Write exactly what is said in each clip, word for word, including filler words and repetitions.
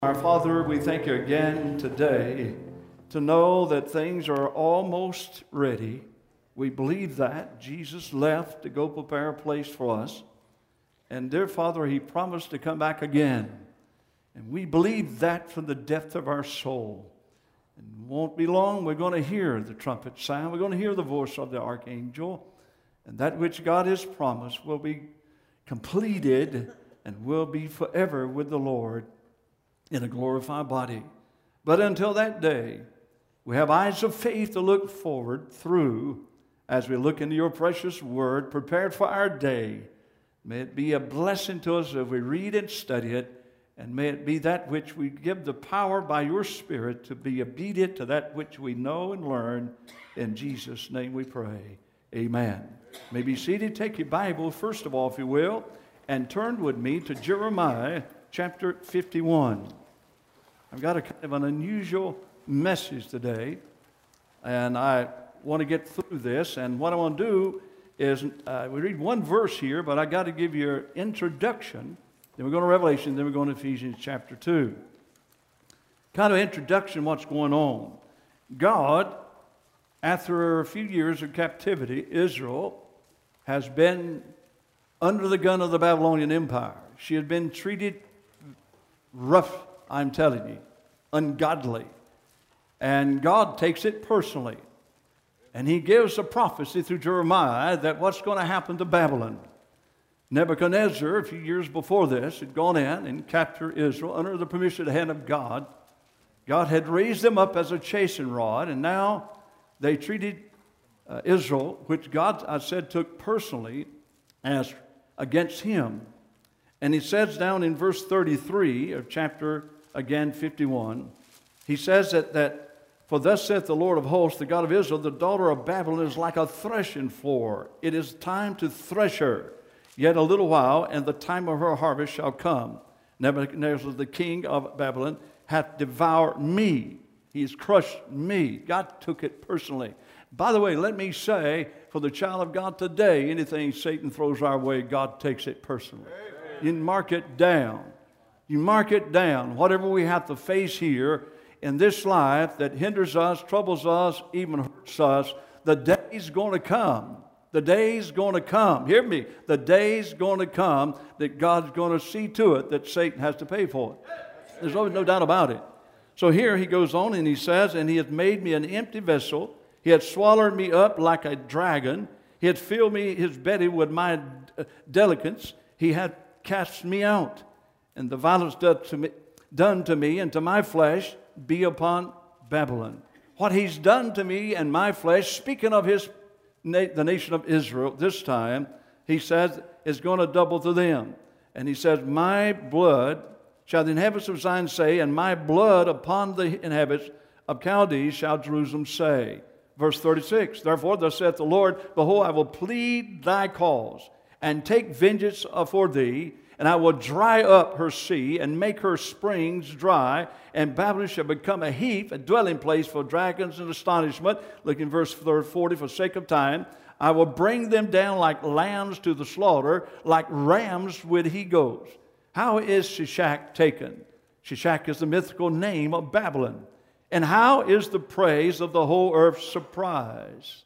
Our Father, we thank you again today to know that things are almost ready. We believe that. Jesus left to go prepare a place for us. And dear Father, He promised to come back again. And we believe that from the depth of our soul. And it won't be long, we're going to hear the trumpet sound. We're going to hear the voice of the archangel. And that which God has promised will be completed and will be forever with the Lord in a glorified body. But until that day, we have eyes of faith to look forward through as we look into your precious word, prepared for our day. May it be a blessing to us as we read and study it, and may it be that which we give the power by your Spirit to be obedient to that which we know and learn. In Jesus' name we pray. Amen. You may be seated. Take your Bible, first of all, if you will, and turn with me to Jeremiah chapter fifty-one. I've got a kind of an unusual message today, and I want to get through this. And what I want to do is, uh, we read one verse here, but I got to give you an introduction. Then we're going to Revelation, then we're going to Ephesians chapter two. Kind of introduction, what's going on. God, after a few years of captivity, Israel has been under the gun of the Babylonian Empire. She had been treated rough, I'm telling you, ungodly. And God takes it personally. And He gives a prophecy through Jeremiah that what's going to happen to Babylon. Nebuchadnezzar, a few years before this, had gone in and captured Israel under the permission of the hand of God. God had raised them up as a chastening rod, and now they treated uh, Israel, which God, I said, took personally as against him. And He says down in verse thirty-three of chapter, again, fifty-one, He says that, that for thus saith the Lord of hosts, the God of Israel, the daughter of Babylon is like a threshing floor. It is time to thresh her. Yet a little while, and the time of her harvest shall come. Nebuchadnezzar, the king of Babylon, hath devoured me. He's crushed me. God took it personally. By the way, let me say, for the child of God today, anything Satan throws our way, God takes it personally. You mark it down. You mark it down. Whatever we have to face here in this life that hinders us, troubles us, even hurts us, the day's going to come. The day's going to come. Hear me. The day's going to come that God's going to see to it that Satan has to pay for it. There's no, no doubt about it. So here he goes on and he says, and He hath made me an empty vessel. He hath swallowed me up like a dragon. He hath filled me his belly with my delicates. He hath cast me out. And the violence done to me, done to me and to my flesh be upon Babylon. What He's done to me and my flesh, speaking of his the nation of Israel this time, He says, is going to double to them. And He says, my blood shall the inhabitants of Zion say, and my blood upon the inhabitants of Chaldees shall Jerusalem say. Verse thirty-six, therefore thus saith the Lord, behold, I will plead thy cause, and take vengeance for thee, and I will dry up her sea, and make her springs dry, and Babylon shall become a heap, a dwelling place for dragons and astonishment. Look in verse forty, for sake of time. I will bring them down like lambs to the slaughter, like rams with he-goats. How is Shishak taken? Shishak is the mythical name of Babylon. And how is the praise of the whole earth surprised?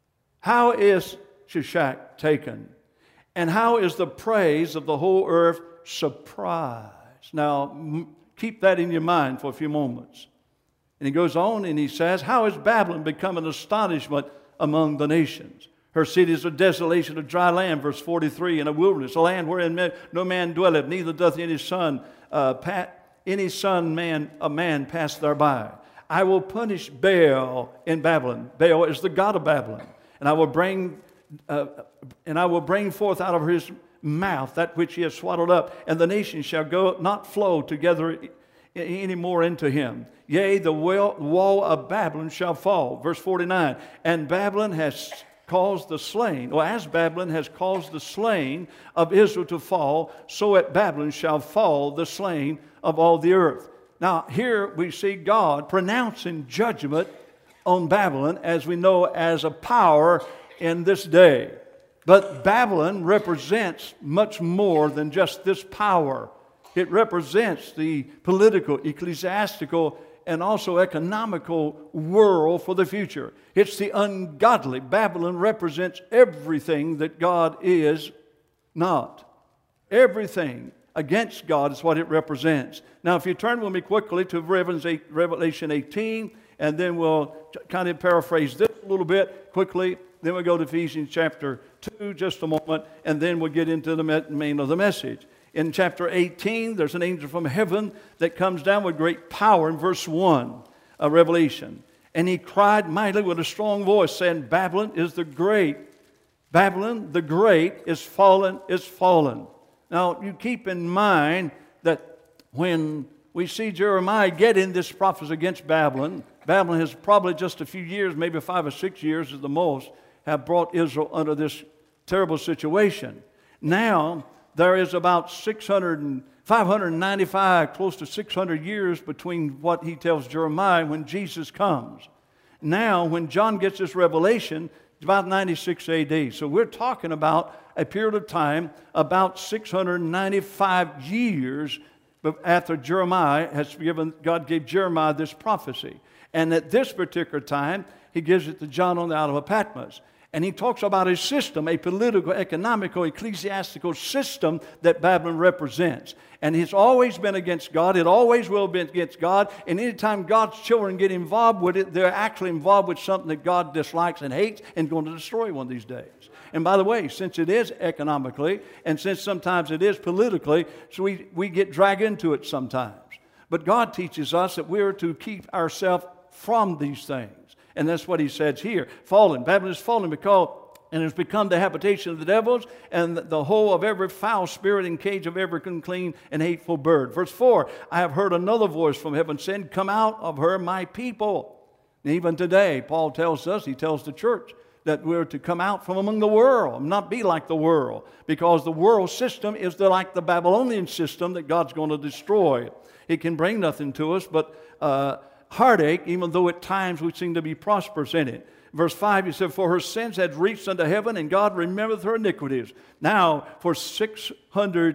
How is Shishak taken? And how is the praise of the whole earth surprised? Now, keep that in your mind for a few moments. And he goes on and he says, how is Babylon become an astonishment among the nations? Her cities are desolation of dry land, verse forty-three, and a wilderness, a land wherein no man dwelleth, neither doth any son, uh, pat, any son man, a man pass thereby. I will punish Baal in Babylon. Baal is the god of Babylon. And I will bring uh, and I will bring forth out of his mouth that which he has swallowed up, and the nations shall go not flow together any more into him. Yea, the wall of Babylon shall fall. Verse forty-nine, and Babylon has caused the slain, or as Babylon has caused the slain of Israel to fall, so at Babylon shall fall the slain of all the earth. Now, here we see God pronouncing judgment on Babylon, as we know, as a power in this day. But Babylon represents much more than just this power. It represents the political, ecclesiastical, and also economical world for the future. It's the ungodly. Babylon represents everything that God is not. Everything against God is what it represents. Now, if you turn with me quickly to Revelation eighteen, and then we'll kind of paraphrase this a little bit quickly. Then we'll go to Ephesians chapter two, just a moment, and then we'll get into the main of the message. In chapter eighteen, there's an angel from heaven that comes down with great power in verse one of Revelation. And he cried mightily with a strong voice, saying, Babylon is the great. Babylon the great is fallen, is fallen. Now, you keep in mind that when we see Jeremiah getting this prophecy against Babylon, Babylon has probably just a few years, maybe five or six years at the most, have brought Israel under this terrible situation. Now, there is about six hundred, five hundred ninety-five, close to six hundred years between what he tells Jeremiah when Jesus comes. Now, when John gets this revelation, it's about ninety-six A D. So we're talking about a period of time about six hundred ninety-five years after Jeremiah has given, God gave Jeremiah this prophecy. And at this particular time, he gives it to John on the Isle of Patmos. And he talks about a system, a political, economical, ecclesiastical system that Babylon represents. And it's always been against God. It always will be against God. And anytime God's children get involved with it, they're actually involved with something that God dislikes and hates and going to destroy one of these days. And by the way, since it is economically, and since sometimes it is politically, so we, we get dragged into it sometimes. But God teaches us that we are to keep ourselves from these things. And that's what he says here. Fallen. Babylon is fallen because, and has become the habitation of the devils, and the hole of every foul spirit, and cage of every unclean and hateful bird. Verse four, I have heard another voice from heaven saying, come out of her, my people. And even today, Paul tells us, he tells the church, that we're to come out from among the world, not be like the world, because the world system is the, like the Babylonian system that God's going to destroy. It can bring nothing to us but uh, heartache, even though at times we seem to be prosperous in it. Verse five, he said, for her sins had reached unto heaven, and God remembereth her iniquities. Now, for six hundred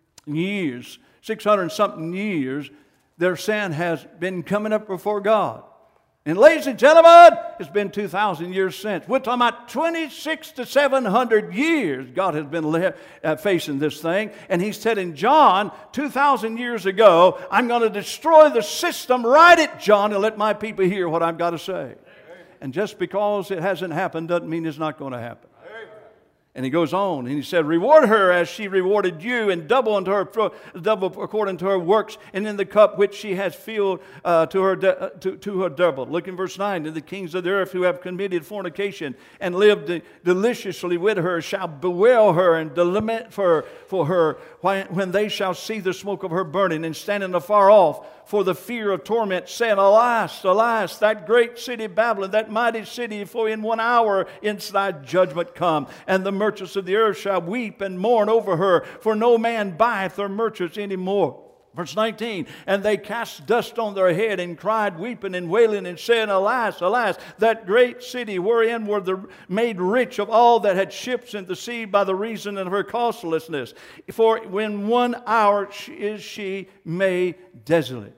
years, six hundred something years, their sin has been coming up before God. And ladies and gentlemen, it's been two thousand years since. We're talking about twenty-six to seven hundred years God has been le- uh, facing this thing. And he said in John, two thousand years ago, I'm going to destroy the system. Write it, John, and let my people hear what I've got to say. And just because it hasn't happened doesn't mean it's not going to happen. And he goes on, and he said, reward her as she rewarded you, and double unto her, double according to her works, and in the cup which she has filled uh, to her de- uh, to, to her double. Look in verse nine. And the kings of the earth who have committed fornication and lived de- deliciously with her shall bewail her and lament for, for her when, when they shall see the smoke of her burning, and standing afar off for the fear of torment, saying, alas, alas, that great city Babylon, that mighty city, for in one hour is thy judgment come. And the merchants of the earth shall weep and mourn over her, for no man buyeth their merchants any more. Verse nineteen, and they cast dust on their head, and cried, weeping and wailing, and saying, alas, alas, that great city wherein were the made rich of all that had ships in the sea by the reason of her costlessness. For in one hour is she made desolate.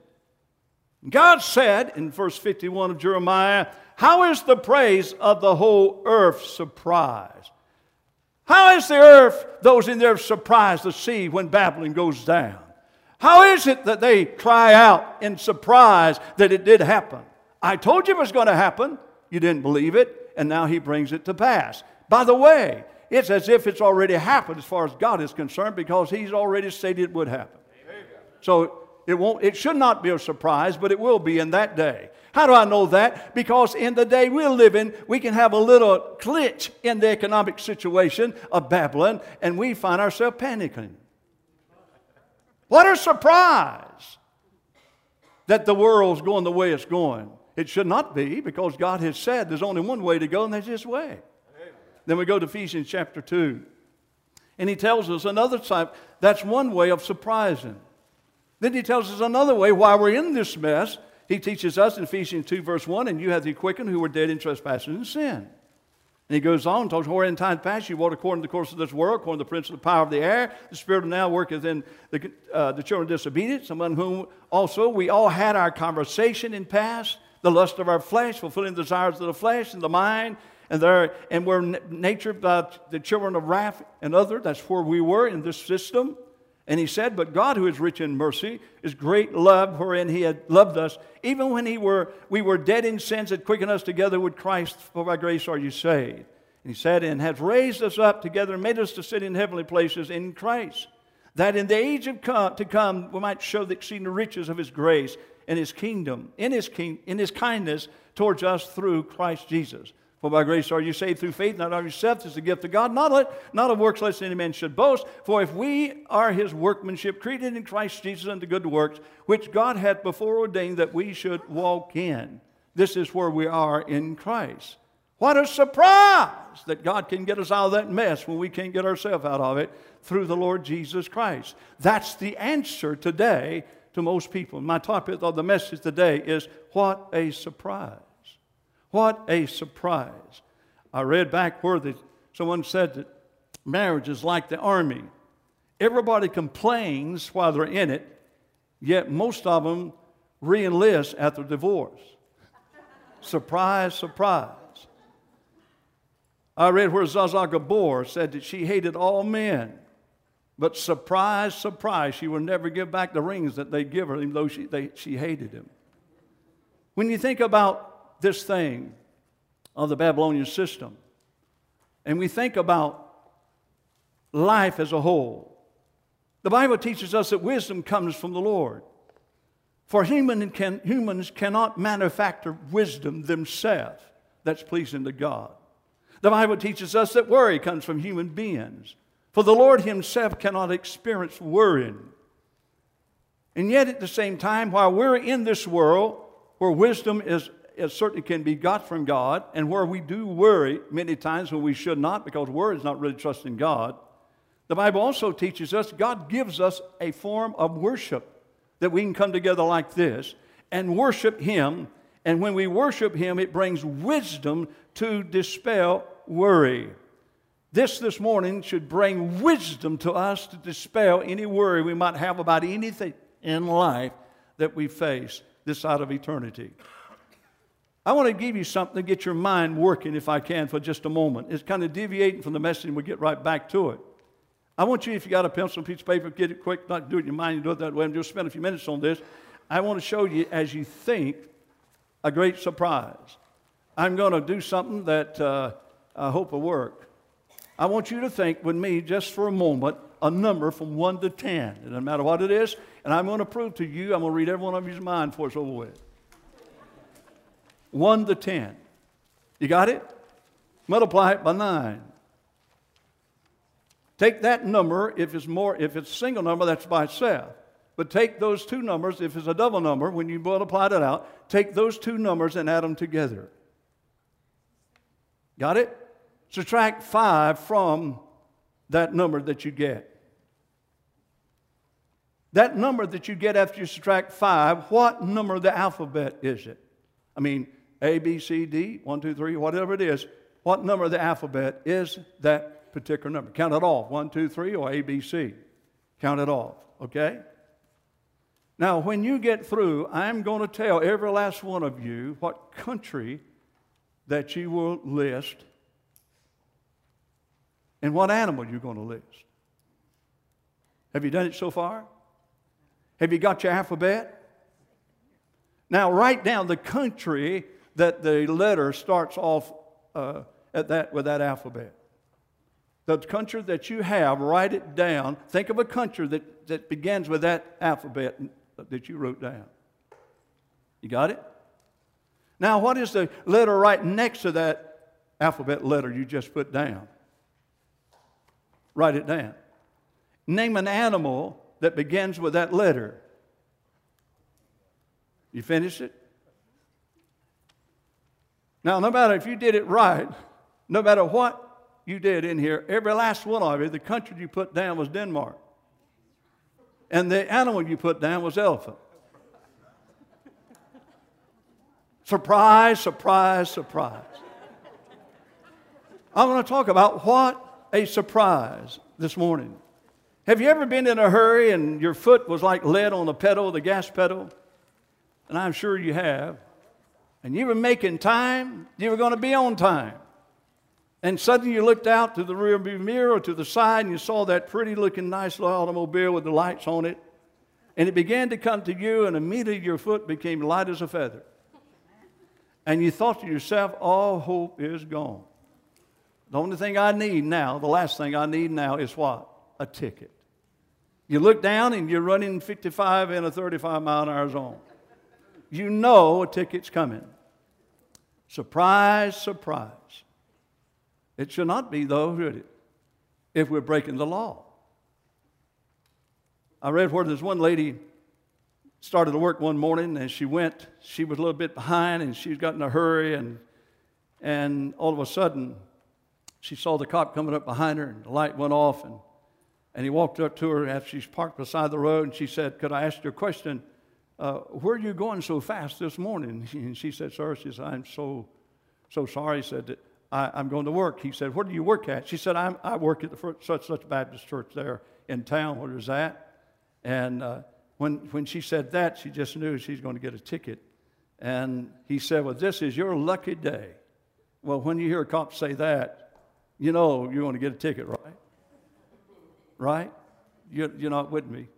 God said in verse fifty-one of Jeremiah, how is the praise of the whole earth surprised? How is the earth, those in there, surprised to see when Babylon goes down? How is it that they cry out in surprise that it did happen? I told you it was going to happen. You didn't believe it, and now he brings it to pass. By the way, it's as if it's already happened as far as God is concerned, because he's already stated it would happen. Amen. So it won't, it should not be a surprise, but it will be in that day. How do I know that? Because in the day we're living, we can have a little glitch in the economic situation of Babylon, and we find ourselves panicking. What a surprise that the world's going the way it's going. It should not be, because God has said there's only one way to go, and that's this way. Amen. Then we go to Ephesians chapter two. And he tells us another type, that's one way of surprising. Then he tells us another way why we're in this mess. He teaches us in Ephesians two verse one, and you have the quickened who were dead in trespasses and sin. And he goes on, talks, where in time past you walked according to the course of this world, according to the prince of the power of the air, the spirit of now worketh in the, uh, the children of disobedience, among whom also we all had our conversation in past, the lust of our flesh, fulfilling the desires of the flesh and the mind, and there, and we're nature by the children of wrath and other. That's where we were in this system. And he said, but God, who is rich in mercy, is great love, wherein he had loved us, even when he were, we were dead in sins, had quickened us together with Christ, for by grace are you saved. And he said, and hath raised us up together and made us to sit in heavenly places in Christ, that in the age of come, to come we might show the exceeding riches of his grace and his kingdom, in his, king, in his kindness towards us through Christ Jesus. For by grace are you saved through faith, not of yourselves, it's a gift of God, not of, not of works, lest any man should boast. For if we are his workmanship, created in Christ Jesus unto good works, which God hath before ordained that we should walk in. This is where we are in Christ. What a surprise that God can get us out of that mess when we can't get ourselves out of it through the Lord Jesus Christ. That's the answer today to most people. My topic of the message today is, what a surprise. What a surprise. I read back where the, someone said that marriage is like the army. Everybody complains while they're in it, yet most of them re-enlist after divorce. Surprise, surprise. I read where Zsa Zsa Gabor said that she hated all men, but surprise, surprise, she would never give back the rings that they give her, even though she, they, she hated them. When you think about this thing of the Babylonian system, and we think about life as a whole, the Bible teaches us that wisdom comes from the Lord. For human can, humans cannot manufacture wisdom themselves that's pleasing to God. The Bible teaches us that worry comes from human beings. For the Lord himself cannot experience worrying. And yet at the same time, while we're in this world where wisdom is it certainly can be got from God, and where we do worry many times when we should not, because worry is not really trusting God, the Bible also teaches us God gives us a form of worship that we can come together like this and worship him. And when we worship him, it brings wisdom to dispel worry. This this morning should bring wisdom to us to dispel any worry we might have about anything in life that we face this side of eternity. I want to give you something to get your mind working, if I can, for just a moment. It's kind of deviating from the message, and we'll get right back to it. I want you, if you got a pencil and piece of paper, get it quick, not do it in your mind, you do it that way, and just spend a few minutes on this. I want to show you, as you think, a great surprise. I'm going to do something that uh, I hope will work. I want you to think with me, just for a moment, a number from one to ten. It doesn't matter what it is, and I'm going to prove to you, I'm going to read every one of your mind before it's over with. one to ten. You got it? Multiply it by nine. Take that number, if it's more, if it's a single number, that's by itself. But take those two numbers, if it's a double number, when you multiply it out, take those two numbers and add them together. Got it? Subtract five from that number that you get. That number that you get after you subtract five, what number of the alphabet is it? I mean, A, B, C, D, one, two, three, whatever it is, what number of the alphabet is that particular number? Count it off, one, two, three, or A, B, C. Count it off, okay? Now, when you get through, I'm going to tell every last one of you what country that you will list and what animal you're going to list. Have you done it so far? Have you got your alphabet? Now, write down the country that the letter starts off uh, at that with that alphabet. The country that you have, write it down. Think of a country that, that begins with that alphabet that you wrote down. You got it? Now, what is the letter right next to that alphabet letter you just put down? Write it down. Name an animal that begins with that letter. You finish it? Now, no matter if you did it right, no matter what you did in here, every last one of you, the country you put down was Denmark. And the animal you put down was elephant. Surprise, surprise, surprise. I want to talk about what a surprise this morning. Have you ever been in a hurry and your foot was like lead on the pedal, the gas pedal? And I'm sure you have. And you were making time, you were going to be on time. And suddenly you looked out to the rear view mirror or to the side and you saw that pretty looking nice little automobile with the lights on it. And it began to come to you and immediately your foot became light as a feather. And you thought to yourself, all hope is gone. The only thing I need now, the last thing I need now is what? A ticket. You look down and you're running fifty-five in a thirty-five mile an hour zone. You know a ticket's coming. Surprise, surprise. It should not be, though, should it? If we're breaking the law. I read where this one lady started to work one morning and she went, she was a little bit behind and she got in a hurry and, and all of a sudden she saw the cop coming up behind her and the light went off and, and he walked up to her after she's parked beside the road and she said, could I ask you a question? Uh, where are you going so fast this morning? And she said, sir, she said, I'm so, so sorry. He said, I, I'm going to work. He said, where do you work at? She said, I'm, I work at the first, such such Baptist church there in town. Where is that? And uh, when, when she said that, she just knew she's going to get a ticket. And he said, well, this is your lucky day. Well, when you hear a cop say that, you know you're going to get a ticket, right? Right? You're, you're not with me.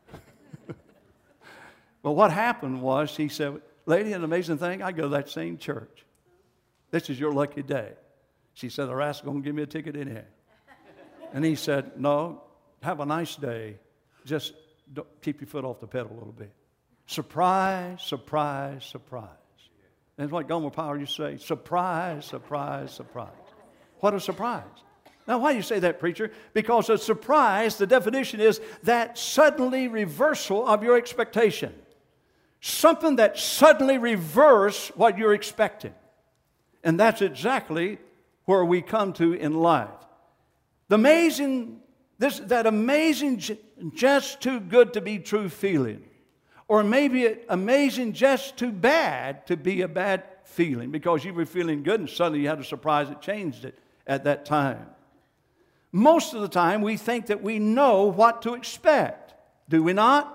Well, what happened was, he said, lady, an amazing thing, I go to that same church. This is your lucky day. She said, the rascal's going to give me a ticket anyhow. And he said, no, have a nice day. Just don't, keep your foot off the pedal a little bit. Surprise, surprise, surprise. That's what Gomer Powell used to say. Surprise, surprise, surprise. What a surprise. Now, why do you say that, preacher? Because a surprise, the definition is that suddenly reversal of your expectation. Something that suddenly reverses what you're expecting. And that's exactly where we come to in life. The amazing, this, that amazing, just too good to be true feeling. Or maybe amazing, just too bad to be a bad feeling. Because you were feeling good and suddenly you had a surprise that changed it at that time. Most of the time we think that we know what to expect. Do we not?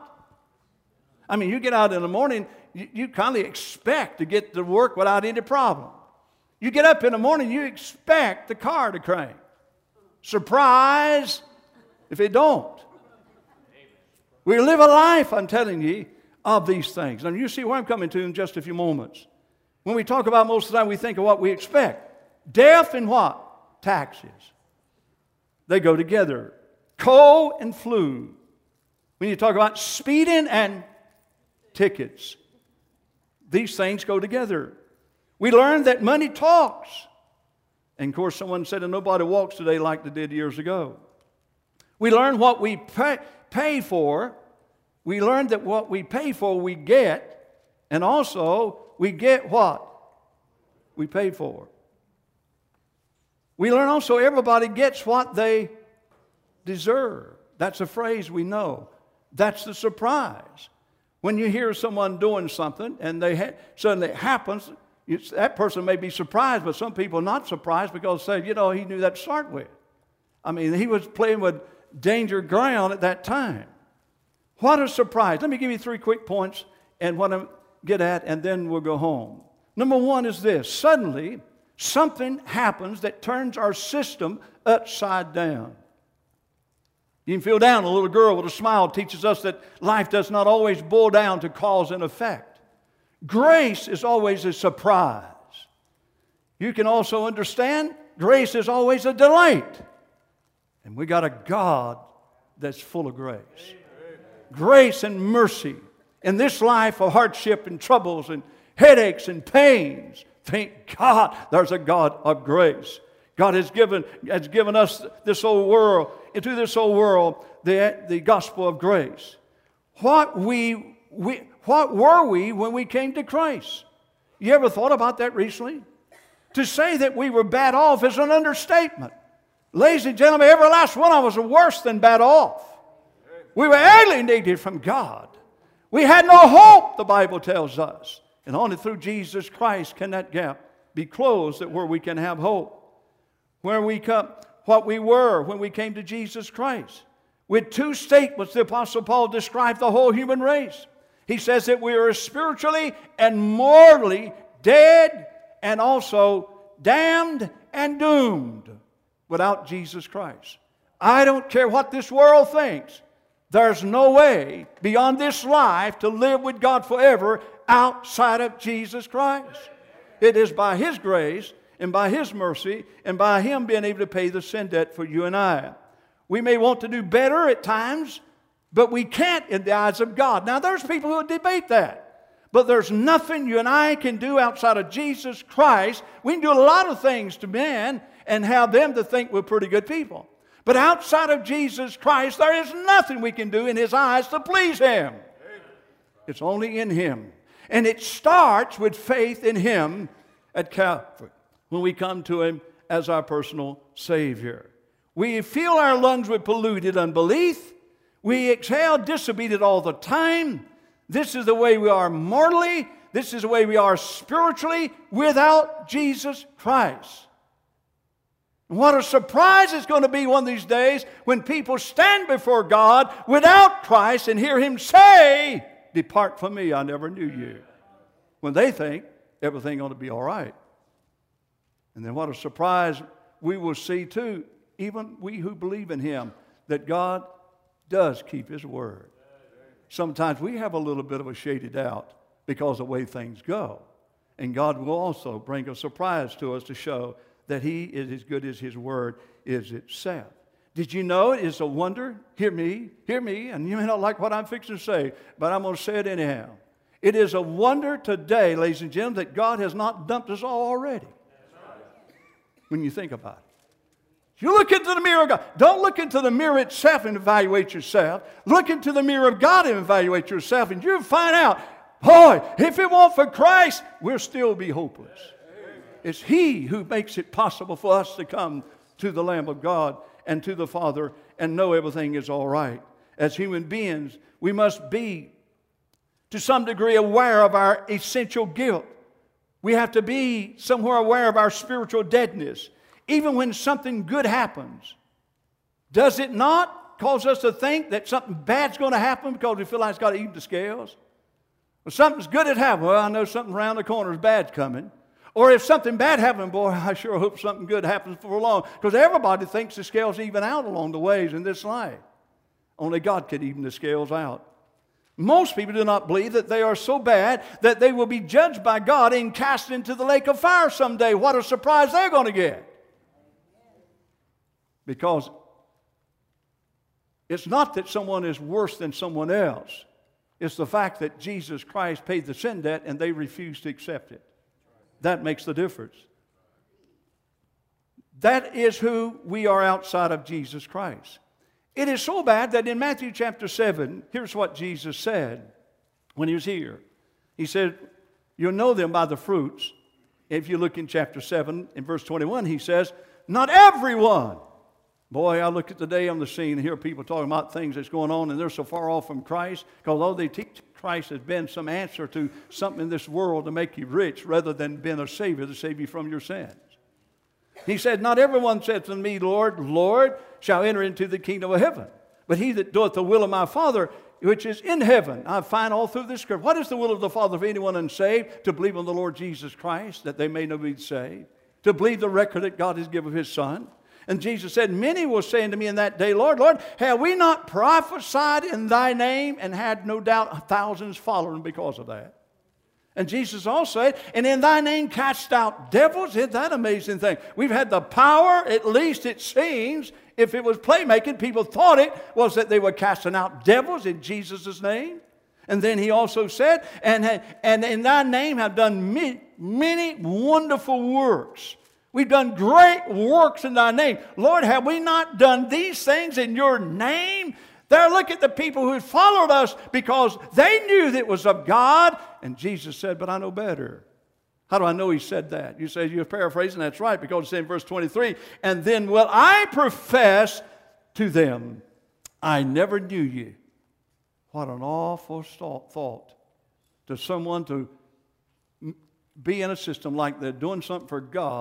I mean, you get out in the morning, you, you kind of expect to get to work without any problem. You get up in the morning, you expect the car to crank. Surprise if it don't. We live a life, I'm telling you, of these things. And you see where I'm coming to in just a few moments. When we talk about most of the time, we think of what we expect. Death and what? Taxes. They go together. Coal and flu. When you talk about speeding and tickets, these things go together. We learned that money talks. And of course, someone said that nobody walks today like they did years ago. We learned what we pay, pay for. We learned that what we pay for, we get. And also, we get what we pay for. We learn also everybody gets what they deserve. That's a phrase we know. That's the surprise. When you hear someone doing something and they ha- suddenly it happens, you, that person may be surprised, but some people are not surprised because they say, you know, he knew that to start with. I mean, he was playing with danger ground at that time. What a surprise. Let me give you three quick points and what I get at, and then we'll go home. Number one is this. Suddenly, something happens that turns our system upside down. You can feel down. A little girl with a smile teaches us that life does not always boil down to cause and effect. Grace is always a surprise. You can also understand grace is always a delight. And we got a God that's full of grace. Grace and mercy. In this life of hardship and troubles and headaches and pains, thank God there's a God of grace. God has given, has given us this whole world, into this whole world, the, the gospel of grace. What we, we, what were we when we came to Christ? You ever thought about that recently? To say that we were bad off is an understatement. Ladies and gentlemen, every last one of us was worse than bad off. We were alienated from God. We had no hope, the Bible tells us. And only through Jesus Christ can that gap be closed, that where we can have hope. where we come, what we were when we came to Jesus Christ. With two statements, the Apostle Paul described the whole human race. He says that we are spiritually and morally dead and also damned and doomed without Jesus Christ. I don't care what this world thinks. There's no way beyond this life to live with God forever outside of Jesus Christ. It is by His grace and by His mercy and by Him being able to pay the sin debt for you and I. We may want to do better at times, but we can't in the eyes of God. Now, there's people who debate that. But there's nothing you and I can do outside of Jesus Christ. We can do a lot of things to men and have them to think we're pretty good people. But outside of Jesus Christ, there is nothing we can do in His eyes to please Him. It's only in Him. And it starts with faith in Him at Calvary, when we come to Him as our personal Savior. We fill our lungs with polluted unbelief. We exhale disobedience all the time. This is the way we are morally. This is the way we are spiritually without Jesus Christ. And what a surprise it's going to be one of these days when people stand before God without Christ and hear Him say, "Depart from me, I never knew you." When they think everything ought to be all right. And then what a surprise we will see too, even we who believe in Him, that God does keep His word. Sometimes we have a little bit of a shady doubt because of the way things go. And God will also bring a surprise to us to show that He is as good as His word is itself. Did you know it is a wonder? Hear me, hear me, and you may not like what I'm fixing to say, but I'm going to say it anyhow. It is a wonder today, ladies and gentlemen, that God has not dumped us all already. When you think about it. You look into the mirror of God. Don't look into the mirror itself and evaluate yourself. Look into the mirror of God and evaluate yourself, and you'll find out, boy, if it weren't for Christ, we'll still be hopeless. It's He who makes it possible for us to come to the Lamb of God and to the Father and know everything is all right. As human beings, we must be, to some degree, aware of our essential guilt. We have to be somewhere aware of our spiritual deadness. Even when something good happens, does it not cause us to think that something bad's going to happen because we feel like it's got to even the scales? When something's good had happened, well, I know something around the corner is bad's coming. Or if something bad happened, boy, I sure hope something good happens before long. Because everybody thinks the scales even out along the ways in this life. Only God can even the scales out. Most people do not believe that they are so bad that they will be judged by God and cast into the lake of fire someday. What a surprise they're going to get. Because it's not that someone is worse than someone else. It's the fact that Jesus Christ paid the sin debt and they refuse to accept it. That makes the difference. That is who we are outside of Jesus Christ. It is so bad that in Matthew chapter seven, here's what Jesus said when He was here. He said, you'll know them by the fruits. If you look in chapter seven, in verse twenty-one, He says, not everyone. Boy, I look at today on the scene and hear people talking about things that's going on and they're so far off from Christ. Because although they teach Christ has been some answer to something in this world to make you rich rather than being a Savior to save you from your sins. He said, not everyone said to me, Lord, Lord, shall enter into the kingdom of heaven. But he that doeth the will of my Father, which is in heaven. I find all through this scripture. What is the will of the Father of anyone unsaved? To believe on the Lord Jesus Christ, that they may not be saved. To believe the record that God has given of His Son. And Jesus said, many will say unto me in that day, Lord, Lord, have we not prophesied in Thy name? And had no doubt thousands following because of that. And Jesus also said, and in Thy name cast out devils. Isn't that an amazing thing? We've had the power, at least it seems. If it was playmaking, people thought it was that they were casting out devils in Jesus' name. And then He also said, and, and in Thy name have done many, many wonderful works. We've done great works in Thy name. Lord, have we not done these things in Your name? There, look at the people who followed us because they knew that it was of God. And Jesus said, but I know better. How do I know He said that? You say you're paraphrasing. That's right, because it's in verse twenty-three. And then will I profess to them, I never knew you. What an awful thought to someone to be in a system like they're doing something for God,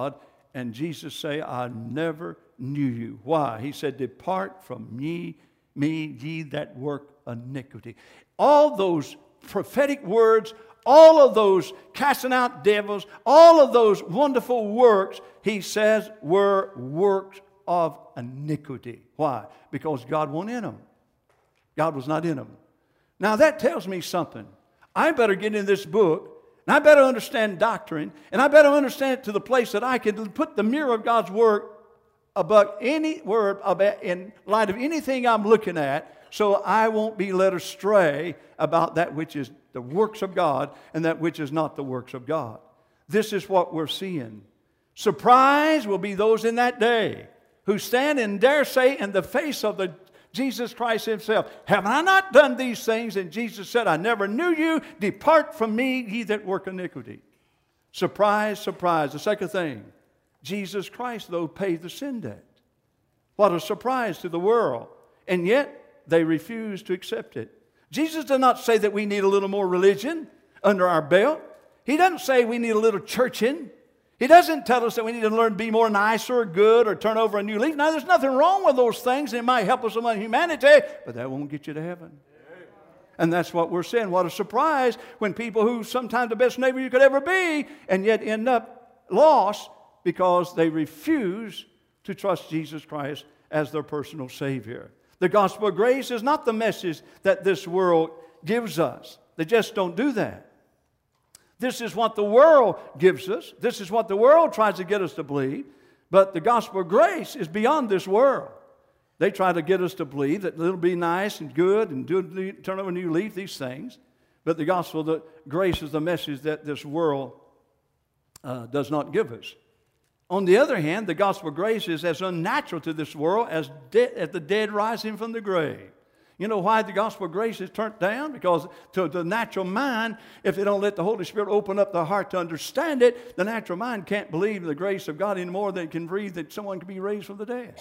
and Jesus say, I never knew you. Why? He said, depart from me, me, ye that work iniquity. All those prophetic words, all of those casting out devils, all of those wonderful works, he says, were works of iniquity. Why? Because God wasn't in them. God was not in them. Now that tells me something. I better get in this book, and I better understand doctrine, and I better understand it to the place that I can put the mirror of God's Word above any word about, in light of anything I'm looking at, so I won't be led astray about that which is the works of God and that which is not the works of God. This is what we're seeing. Surprise will be those in that day who stand and dare say in the face of the Jesus Christ himself, have I not done these things? And Jesus said, I never knew you. Depart from me, ye that work iniquity. Surprise, surprise. The second thing, Jesus Christ, though, paid the sin debt. What a surprise to the world. And yet, they refuse to accept it. Jesus does not say that we need a little more religion under our belt. He doesn't say we need a little churching. He doesn't tell us that we need to learn to be more nice or good or turn over a new leaf. Now, there's nothing wrong with those things. It might help us among humanity, but that won't get you to heaven. And that's what we're saying. What a surprise when people who sometimes the best neighbor you could ever be and yet end up lost because they refuse to trust Jesus Christ as their personal Savior. The gospel of grace is not the message that this world gives us. They just don't do that. This is what the world gives us. This is what the world tries to get us to believe. But the gospel of grace is beyond this world. They try to get us to believe that it'll be nice and good and do, turn over a new leaf, these things. But the gospel of grace is the message that this world uh, does not give us. On the other hand, the gospel of grace is as unnatural to this world as, de- as the dead rising from the grave. You know why the gospel of grace is turned down? Because to the natural mind, if they don't let the Holy Spirit open up the heart to understand it, the natural mind can't believe in the grace of God any more than it can believe that someone can be raised from the dead.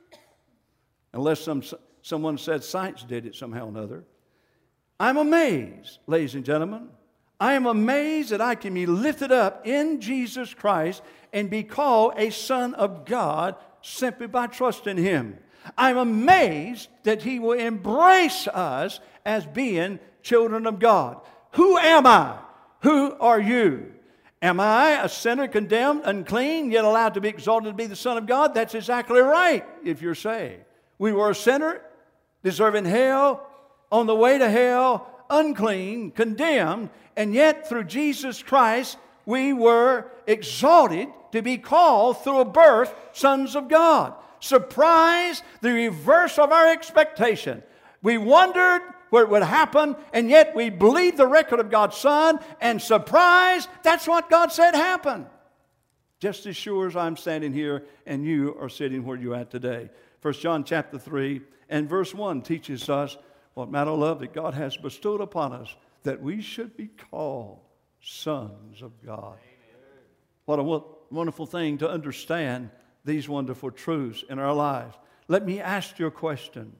Unless some, someone said science did it somehow or another. I'm amazed, ladies and gentlemen. I am amazed that I can be lifted up in Jesus Christ and be called a son of God simply by trusting Him. I'm amazed that He will embrace us as being children of God. Who am I? Who are you? Am I a sinner, condemned, unclean, yet allowed to be exalted to be the Son of God? That's exactly right, if you're saved. We were a sinner, deserving hell, on the way to hell, unclean, condemned, and yet through Jesus Christ, we were exalted to be called through a birth sons of God. Surprise, the reverse of our expectation. We wondered where it would happen, and yet we believed the record of God's Son, and surprise, that's what God said happened. Just as sure as I'm standing here and you are sitting where you're at today. First John chapter three and verse one teaches us what manner of love that God has bestowed upon us, that we should be called sons of God. Amen. What a wonderful thing to understand these wonderful truths in our lives. Let me ask you a question.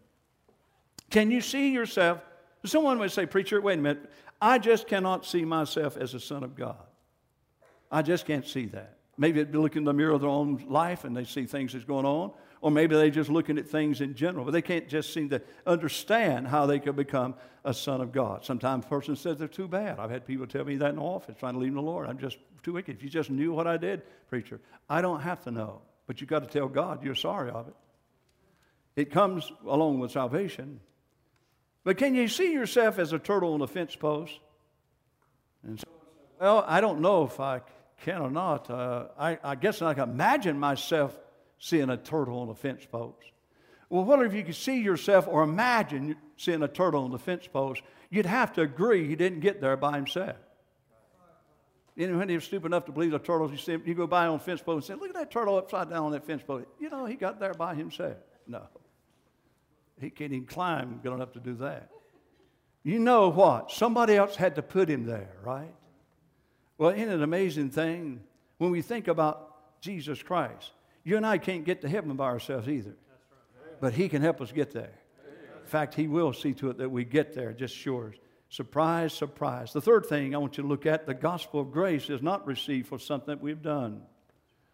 Can you see yourself? Someone would say, preacher, wait a minute. I just cannot see myself as a son of God. I just can't see that. Maybe they'd be looking in the mirror of their own life and they see things that's going on. Or maybe they're just looking at things in general. But they can't just seem to understand how they could become a son of God. Sometimes a person says they're too bad. I've had people tell me that in the office trying to leave the Lord. I'm just too wicked. If you just knew what I did, preacher. I don't have to know. But you've got to tell God you're sorry of it. It comes along with salvation. But can you see yourself as a turtle on a fence post? And so, well, I don't know if I can or not. Uh, I, I guess I can imagine myself seeing a turtle on a fence post. Well, what if you could see yourself or imagine seeing a turtle on the fence post? You'd have to agree he didn't get there by himself. And when he was stupid enough to believe the turtles, you, see, you go by on a fence post and say, look at that turtle upside down on that fence post. You know, he got there by himself. No. He can't even climb good enough to do that. You know what? Somebody else had to put him there, right? Well, isn't it an amazing thing when we think about Jesus Christ? You and I can't get to heaven by ourselves either. But He can help us get there. In fact, He will see to it that we get there, just sure. Surprise, surprise. The third thing I want you to look at, the gospel of grace is not received for something that we've done.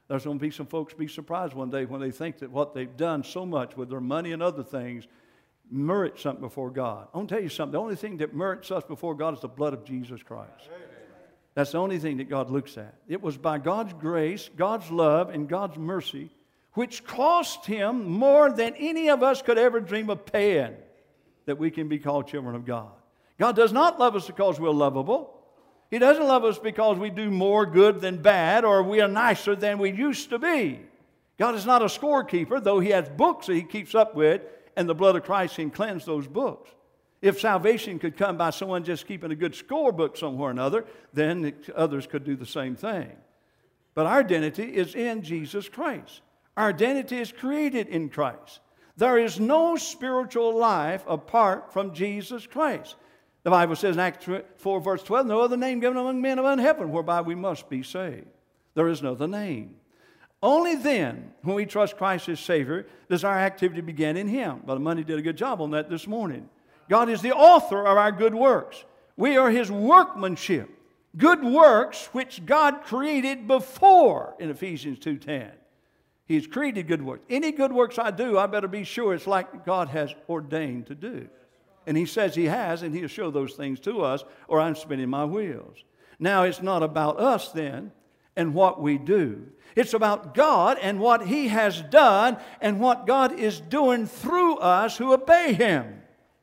There's going to be some folks be surprised one day when they think that what they've done so much with their money and other things merits something before God. I want to tell you something. The only thing that merits us before God is the blood of Jesus Christ. That's the only thing that God looks at. It was by God's grace, God's love, and God's mercy, which cost Him more than any of us could ever dream of paying, that we can be called children of God. God does not love us because we're lovable. He doesn't love us because we do more good than bad or we are nicer than we used to be. God is not a scorekeeper, though He has books that He keeps up with, and the blood of Christ can cleanse those books. If salvation could come by someone just keeping a good scorebook somewhere or another, then others could do the same thing. But our identity is in Jesus Christ. Our identity is created in Christ. There is no spiritual life apart from Jesus Christ. The Bible says in Acts four, verse twelve, no other name given among men of heaven whereby we must be saved. There is no other name. Only then, when we trust Christ as Savior, does our activity begin in Him. Brother Money did a good job on that this morning. God is the author of our good works. We are His workmanship. Good works which God created before, in Ephesians two ten. He's created good works. Any good works I do, I better be sure it's like God has ordained to do. And He says He has, and He'll show those things to us, or I'm spinning my wheels. Now, it's not about us then and what we do. It's about God and what He has done and what God is doing through us who obey Him.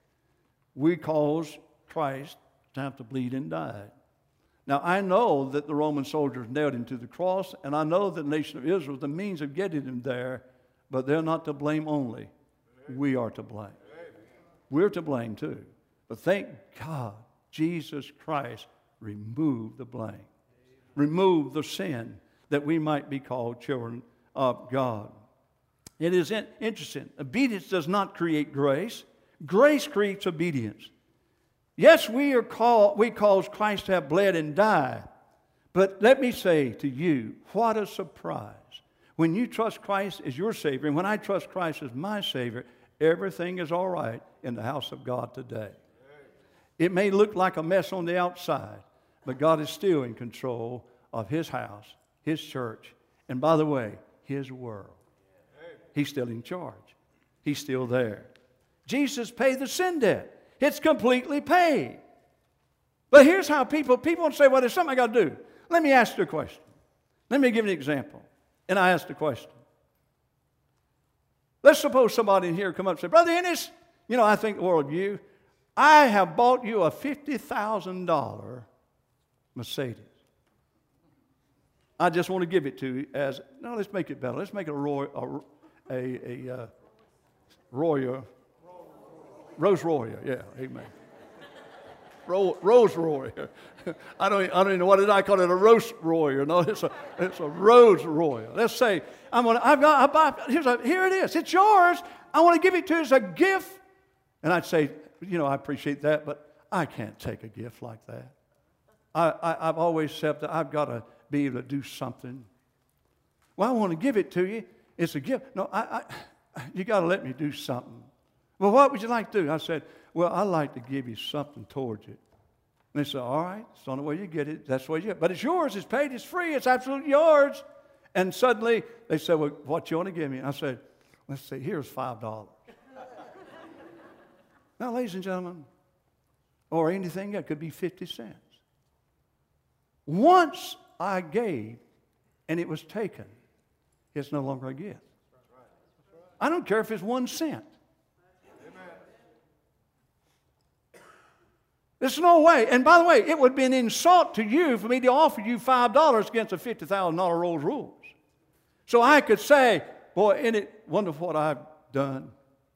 We cause Christ to have to bleed and die. Now, I know that the Roman soldiers nailed Him to the cross, and I know that the nation of Israel is the means of getting Him there, but they're not to blame only. We are to blame. We're to blame too. But thank God, Jesus Christ removed the blame. Removed the sin that we might be called children of God. It is interesting. Obedience does not create grace. Grace creates obedience. Yes, we are called, we cause Christ to have bled and died. But let me say to you, what a surprise. When you trust Christ as your Savior, and when I trust Christ as my Savior, everything is all right in the house of God today. It may look like a mess on the outside, but God is still in control of His house, His church, and by the way, His world. He's still in charge. He's still there. Jesus paid the sin debt. It's completely paid. But here's how people, people want to say, well, there's something I got to do. Let me ask you a question. Let me give you an example. And I asked the question. Let's suppose somebody in here come up and say, Brother Ennis, you know, I think the world of you. I have bought you a fifty thousand dollars Mercedes. I just want to give it to you as, no, let's make it better. Let's make it a, Roy, a, a, a uh, Royal, Rose Royal, yeah, amen. Ro, Rose Royal. I don't, I don't even know what did I call it, a roast royal. No, it's a, it's a Rose Royal. Let's say, I'm gonna, I've got, I buy, here's a, here it is. It's yours. I want to give it to you as a gift. And I'd say, you know, I appreciate that, but I can't take a gift like that. I, I, I've always said that I've got to be able to do something. Well, I want to give it to you. It's a gift. No, I, I you got to let me do something. Well, what would you like to do? I said, well, I'd like to give you something towards it. And they said, all right, it's the only way you get it. That's the way you get it. But it's yours. It's paid. It's free. It's absolutely yours. And suddenly they said, well, what you want to give me? And I said, let's see, here's five dollars. Now, ladies and gentlemen, or anything that could be fifty cents. Once I gave and it was taken, it's no longer a gift. I don't care if it's one cent. There's no way. And by the way, it would be an insult to you for me to offer you five dollars against a fifty thousand dollars Rolls Royce. So I could say, boy, isn't it wonderful what I've done?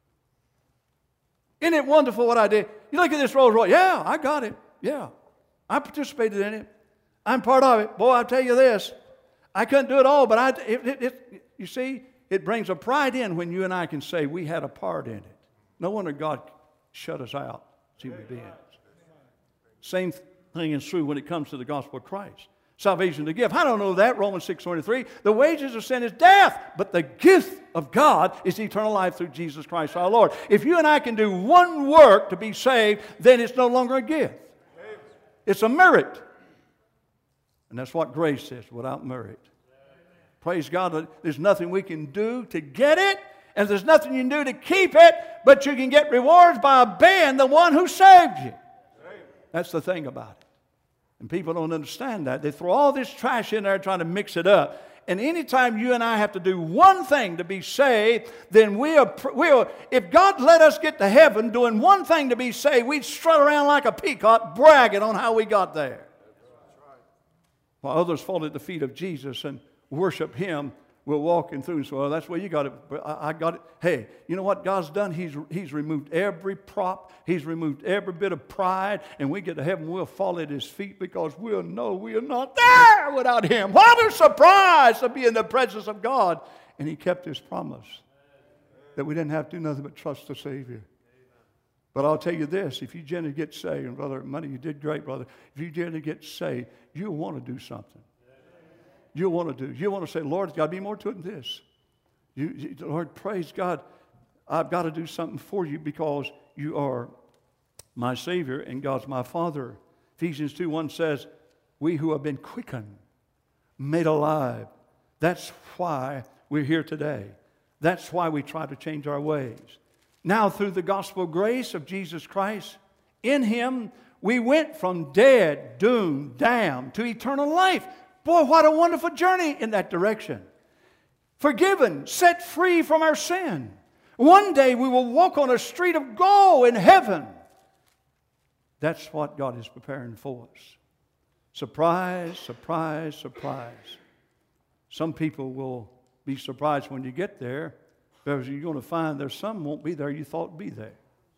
Isn't it wonderful what I did? You look at this Rolls Royce. Yeah, I got it. Yeah. I participated in it. I'm part of it. Boy, I'll tell you this. I couldn't do it all, but I, it, it, it, you see, it brings a pride in when you and I can say we had a part in it. No wonder God shut us out as human beings. Same thing is true when it comes to the gospel of Christ. Salvation to give. I don't know that. Romans six twenty-three. The wages of sin is death, but the gift of God is eternal life through Jesus Christ our Lord. If you and I can do one work to be saved, then it's no longer a gift. It's a merit. And that's what grace is, without merit. Praise God, there's nothing we can do to get it, and there's nothing you can do to keep it, but you can get rewards by obeying the one who saved you. That's the thing about it. And people don't understand that. They throw all this trash in there trying to mix it up. And anytime you and I have to do one thing to be saved, then we are, we are, if God let us get to heaven doing one thing to be saved, we'd strut around like a peacock bragging on how we got there. While others fall at the feet of Jesus and worship Him, we're walking through and say, well, that's where you got it. I, I got it. Hey, you know what God's done? He's, he's removed every prop. He's removed every bit of pride. And we get to heaven, we'll fall at His feet because we'll know we are not there without Him. What a surprise to be in the presence of God. And He kept His promise that we didn't have to do nothing but trust the Savior. But I'll tell you this, if you generally get saved, and Brother Money, you did great, brother. If you generally get saved, you'll want to do something. You'll want to do. You'll want to say, Lord, there's got to be more to it than this. You, you, Lord, praise God. I've got to do something for you because you are my Savior and God's my Father. Ephesians two one says, we who have been quickened, made alive. That's why we're here today. That's why we try to change our ways. Now, through the gospel grace of Jesus Christ, in Him, we went from dead, doomed, damned, to eternal life. Boy, what a wonderful journey in that direction. Forgiven, set free from our sin. One day we will walk on a street of gold in heaven. That's what God is preparing for us. Surprise, surprise, surprise. Some people will be surprised when you get there because you're going to find there's some won't be there you thought would be there.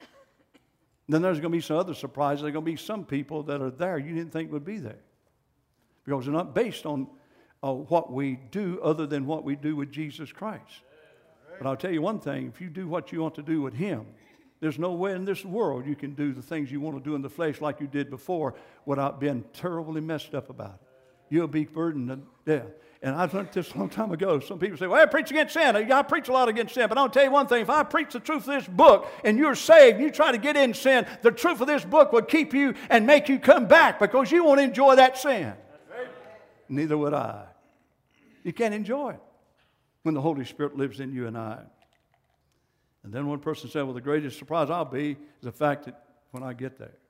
Then there's going to be some other surprises. There's going to be some people that are there you didn't think would be there. Because they're not based on uh, what we do other than what we do with Jesus Christ. But I'll tell you one thing, if you do what you want to do with Him, there's no way in this world you can do the things you want to do in the flesh like you did before without being terribly messed up about it. You'll be burdened to death. And I've learned this a long time ago. Some people say, well, I preach against sin. I preach a lot against sin. But I'll tell you one thing. If I preach the truth of this book and you're saved and you try to get in sin, the truth of this book will keep you and make you come back because you won't enjoy that sin. Neither would I. You can't enjoy it when the Holy Spirit lives in you and I. And then one person said, well, the greatest surprise I'll be is the fact that when I get there.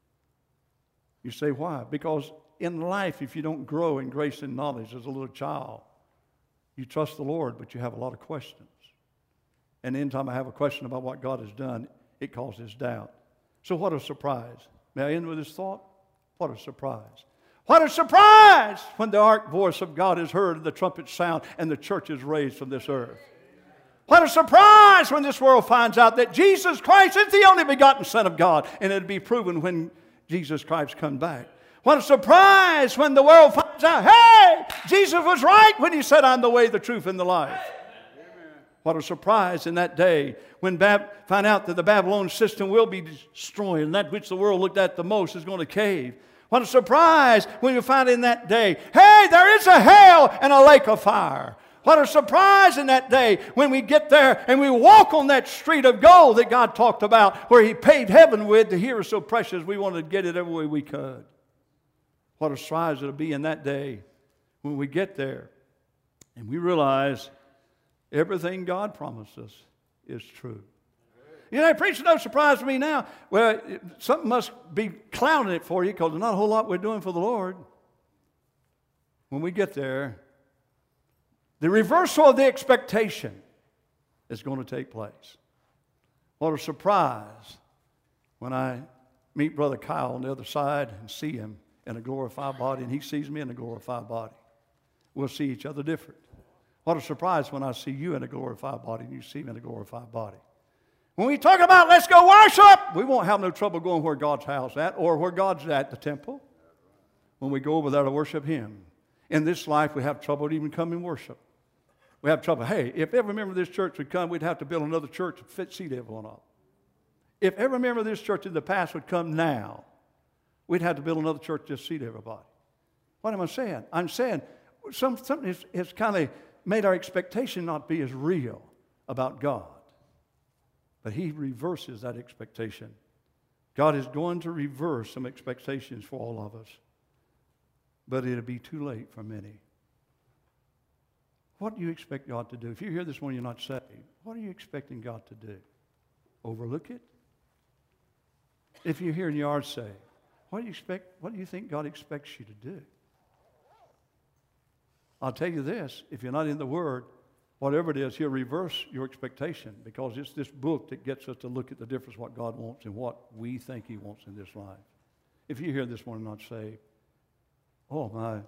You say, why? Because in life, if you don't grow in grace and knowledge as a little child, you trust the Lord, but you have a lot of questions. And anytime I have a question about what God has done, it causes doubt. So what a surprise. May I end with this thought? What a surprise. What a surprise when the ark voice of God is heard, the trumpet sound, and the church is raised from this earth. What a surprise when this world finds out that Jesus Christ is the only begotten Son of God, and it'll be proven when Jesus Christ comes back. What a surprise when the world finds out, hey, Jesus was right when He said, I'm the way, the truth, and the life. What a surprise in that day when Bab- find out that the Babylon system will be destroyed, and that which the world looked at the most is going to cave. What a surprise when you find in that day, hey, there is a hell and a lake of fire. What a surprise in that day when we get there and we walk on that street of gold that God talked about, where He paved heaven with to hear us so precious we wanted to get it every way we could. What a surprise it'll be in that day when we get there and we realize everything God promised us is true. You know, preaching no surprise to me now. Well, something must be clouding it for you because there's not a whole lot we're doing for the Lord. When we get there, the reversal of the expectation is going to take place. What a surprise when I meet Brother Kyle on the other side and see him in a glorified body and he sees me in a glorified body. We'll see each other different. What a surprise when I see you in a glorified body and you see me in a glorified body. When we talk about let's go worship, we won't have no trouble going where God's house is at or where God's at, the temple. When we go over there to worship Him. In this life, we have trouble to even come and worship. We have trouble. Hey, if every member of this church would come, we'd have to build another church to fit seat everyone up. If every member of this church in the past would come now, we'd have to build another church to just seat everybody. What am I saying? I'm saying some, something has, has kind of made our expectation not be as real about God. But He reverses that expectation. God is going to reverse some expectations for all of us. But it'll be too late for many. What do you expect God to do? If you're here this morning, you're not saved, what are you expecting God to do? Overlook it? If you're here and you are saved, what do you expect? What do you think God expects you to do? I'll tell you this, if you're not in the Word, whatever it is, He'll reverse your expectation, because it's this book that gets us to look at the difference what God wants and what we think He wants in this life. If you're here this morning not saved, oh my,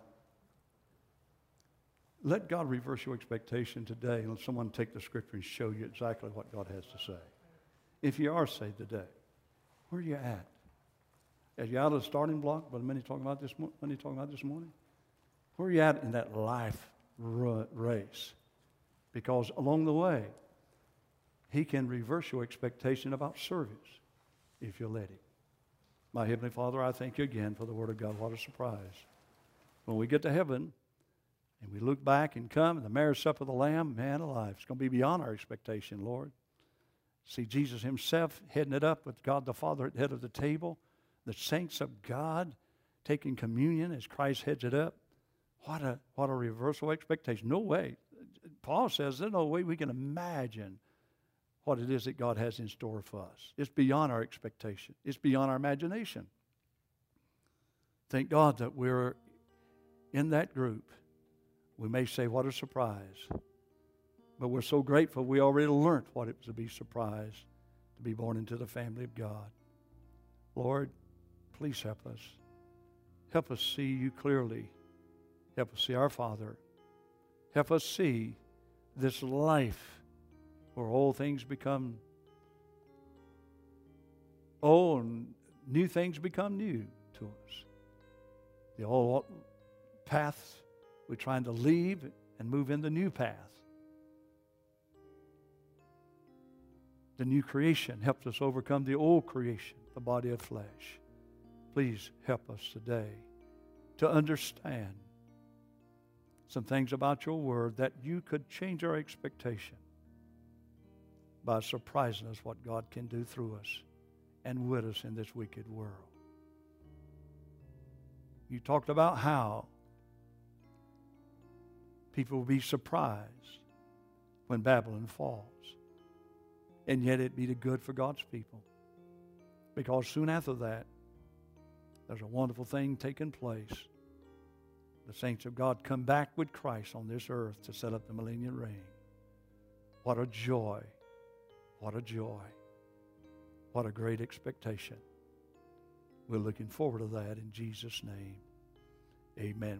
let God reverse your expectation today and let someone take the Scripture and show you exactly what God has to say. If you are saved today, where are you at? Are you out of the starting block, Brother Minnie talking about this, Minnie talking about this morning? Where are you at in that life race? Because along the way, He can reverse your expectation about service if you let Him. My Heavenly Father, I thank You again for the Word of God. What a surprise. When we get to heaven and we look back and come, and the marriage supper of the Lamb, man alive, it's going to be beyond our expectation, Lord. See Jesus Himself heading it up with God the Father at the head of the table, the saints of God taking communion as Christ heads it up. What a, what a reversal expectation. No way. Paul says there's no way we can imagine what it is that God has in store for us. It's beyond our expectation. It's beyond our imagination. Thank God that we're in that group. We may say, what a surprise. But we're so grateful we already learned what it was to be surprised, to be born into the family of God. Lord, please help us. Help us see You clearly. Help us see our Father. Help us see this life where all things become old and new things become new to us. The old paths we're trying to leave and move in the new path. The new creation helps us overcome the old creation, the body of flesh. Please help us today to understand some things about Your Word that You could change our expectation by surprising us what God can do through us and with us in this wicked world. You talked about how people will be surprised when Babylon falls. And yet it be the good for God's people. Because soon after that, there's a wonderful thing taking place. The saints of God come back with Christ on this earth to set up the millennial reign. What a joy. What a joy. What a great expectation. We're looking forward to that in Jesus' name. Amen.